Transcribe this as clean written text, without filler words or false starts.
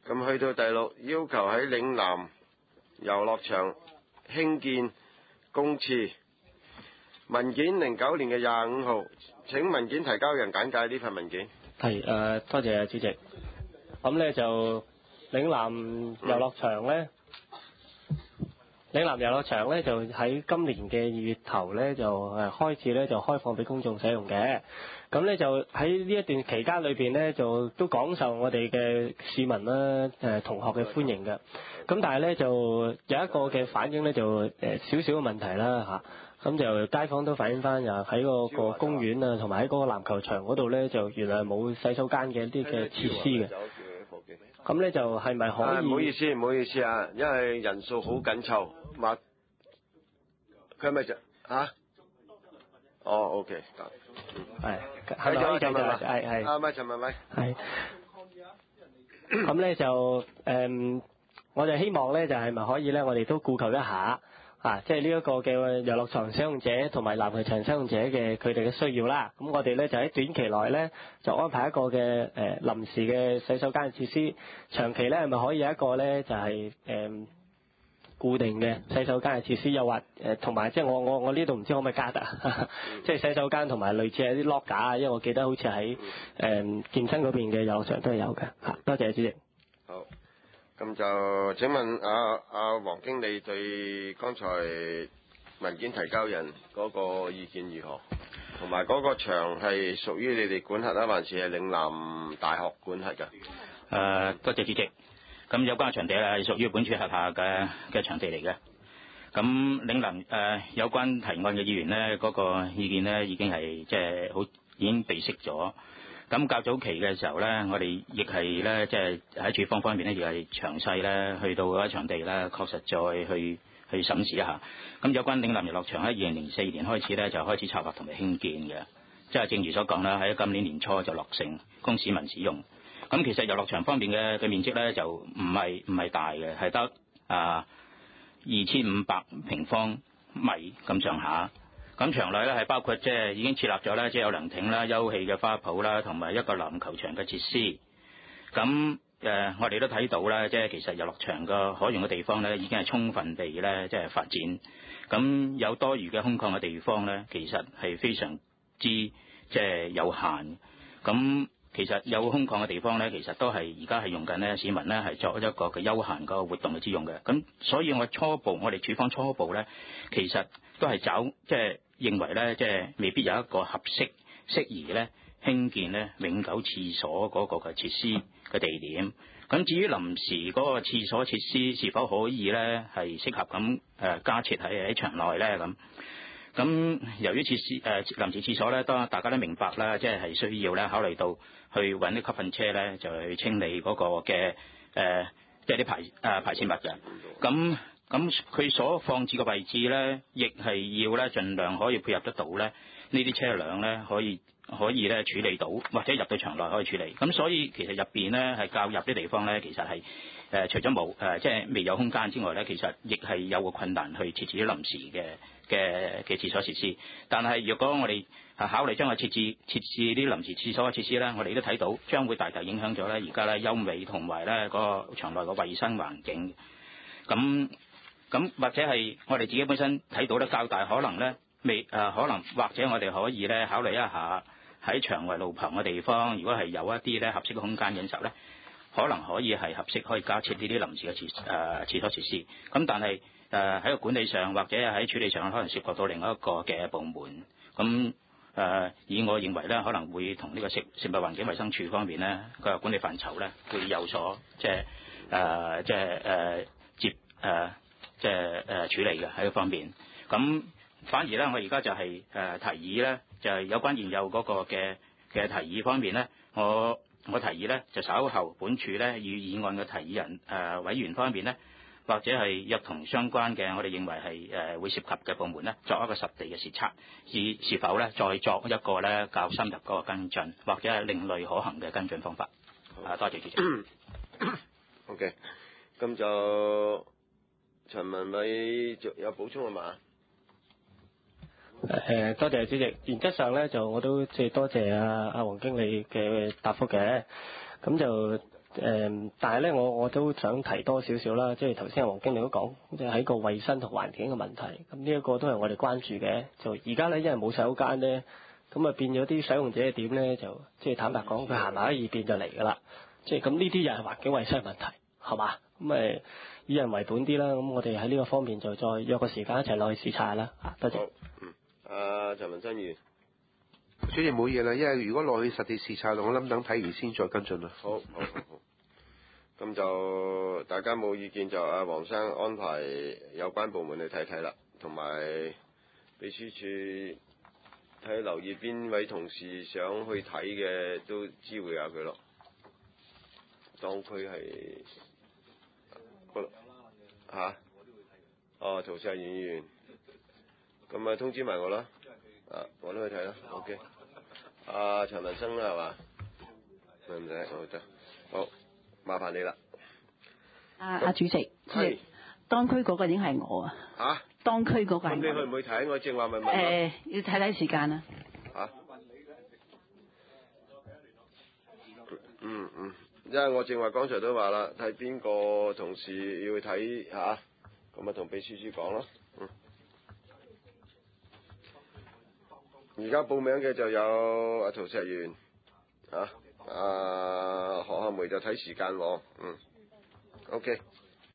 咁去到第六，要求喺嶺南遊樂場興建公廁。文件09年嘅25號，請文件提交人簡介呢份文件。 係多謝主席。咁咧就嶺南遊樂場咧。嶺南遊樂場咧就喺今年嘅2月頭咧就開始咧就開放俾公眾使用嘅，咁咧就喺呢一段期間裏邊咧就都廣受我哋嘅市民啦同學嘅歡迎嘅，咁但係咧就有一個嘅反應咧就少少嘅問題啦嚇，咁就街坊都反映翻又喺嗰個公園啊同埋喺嗰個籃球場嗰度咧就原來冇洗手間嘅一啲嘅設施嘅。咁咧就係咪可以？ 唔好意思啊，因為人數好緊湊，佢係咪OK， 得。 係咪可以繼續啊？係。 陳文偉。 係。咁咧就我就希望咧就係咪可以咧，我哋都顧及一下即係呢一個嘅遊樂場使用者同埋籃球場使用者嘅佢哋嘅需要啦。咁我哋咧就喺短期內咧就安排一個嘅臨時嘅洗手間嘅設施，長期咧係咪可以有一個咧就係固定嘅洗手間嘅設施，又或同埋即係我呢度唔知可唔可以加得即係洗手間同埋類似係啲 lock 架，因為我記得好似喺健身嗰邊嘅遊樂場都係有嘅嚇。多謝主席。 好。咁就請問阿黃經理對剛才文件提交人嗰個意見如何？同埋嗰個場係屬於你哋管轄啊，還是係嶺南大學管轄㗎？ 多謝主席。咁有關嘅場地係屬於本處轄下嘅場地嚟嘅。咁嶺南有關提案嘅議員呢，嗰個意見呢已經係即係好已經被釋咗。咁較早期嘅時候呢，我哋亦係呢，即係喺處方方面呢，亦係詳細呢去到嗰個場地呢，確實再去審視一下。咁有關嶺南遊樂場喺2004年開始呢，就開始策劃同埋興建嘅，即係正如所講啦，喺今年年初就落成供市民使用。咁其實遊樂場方面嘅面積呢，就唔係大嘅，係得2500平方米咁上下。咁場內咧係包括即係已經設立咗咧，即係有涼亭啦、休憩嘅花圃啦，同埋一個籃球場嘅設施。咁我哋都睇到啦，即係其實遊樂場個可用嘅地方咧，已經係充分地咧即係發展。咁有多餘嘅空曠嘅地方咧，其實係非常之即係有限。咁其實有空曠嘅地方咧，其實都係而家係用緊咧，市民咧係作一個嘅休閒個活動嘅之用嘅。咁所以我哋處方初步咧，其實都係即係認為咧，即係未必有一個適宜咧興建咧永久廁所嗰個嘅設施嘅地點。咁至於臨時嗰個廁所設施是否可以咧係適合咁加設喺場內咧咁由於臨時廁所咧，當大家都明白啦，即係需要咧考慮到去揾啲吸塵車咧，就去清理嗰個嘅即係啲排泄物嘅。咁佢所放置嘅位置咧，亦係要咧盡量可以配合得到咧呢啲車輛咧可以咧處理到，或者入到場內可以處理。咁所以其實入邊咧係較入啲地方咧，其實係除咗冇即係未有空間之外咧，其實亦係有個困難去設置啲臨時嘅廁所設施。但係若果我哋考慮將佢設置啲臨時廁所嘅設施咧，我哋都睇到將會大大影響咗咧而家咧優美同埋咧嗰個場內嘅衛生環境。咁或者係我哋自己本身睇到咧較大可能咧可能或者我哋可以咧考慮一下喺場外路旁嘅地方，如果係有一啲咧合適嘅空間嘅時候咧，可能可以係合適可以加設呢啲臨時嘅廁所設施。咁但係喺個管理上或者喺處理上可能涉及到另外一個嘅部門。咁以我認為咧，可能會同呢個食物環境衞生署方面咧個管理範疇咧會有所處理嘅喺呢方面。咁反而咧，我而家就係提議咧，就係有關現有嗰個嘅提議方面咧，我提議咧就稍後本署咧與議案嘅提議人委員方面咧，或者係約同相關嘅我哋認為係會涉及嘅部門咧，作一個實地嘅視察，是否咧再作一個咧較深入嗰個跟進，或者係另類可行嘅跟進方法。多謝主席。 OK， 咁就陳文偉有補充係嘛？ 多謝主席。原則上咧，就我都多謝阿黃經理嘅答覆嘅。咁就但係咧，我都想提多少少啦，即係頭先阿黃經理都講，即係喺個衞生同環境嘅問題，咁呢一個都係我哋關注嘅。就而家咧，因為冇洗手間咧，咁啊變咗啲使用者嘅點咧，就即係坦白講，佢行埋一二遍就嚟㗎啦。即係咁呢啲又係環境衞生問題，係嘛？咁以人為本啲啦。咁我哋喺呢個方面就再約個時間一齊落去視察下啦。多謝。 好，陳文新議員。 主席冇嘢啦，因為如果落去實地視察，我諗等睇完先再跟進啦。 好。咁就大家冇意見就阿黃生安排有關部門去睇睇啦，同埋秘書處睇留意邊位同事想去睇嘅都知會下佢咯。當區係嚇？哦，陶石議員，咁啊通知埋我啦。我都去睇啦。OK。陳文生啦係嘛？唔使，我得。好。麻煩你啦。 主席，當區嗰個已經係我啊。嚇？當區嗰個係我。咁你去唔去睇？我正話咪問。要睇睇時間啦。 嚇？因為我正話剛才都話啦，睇邊個同事要去睇嚇，咁啊同秘書處講咯。而家報名嘅就有阿陶石元嚇。何漢梅就睇時間喎，OK。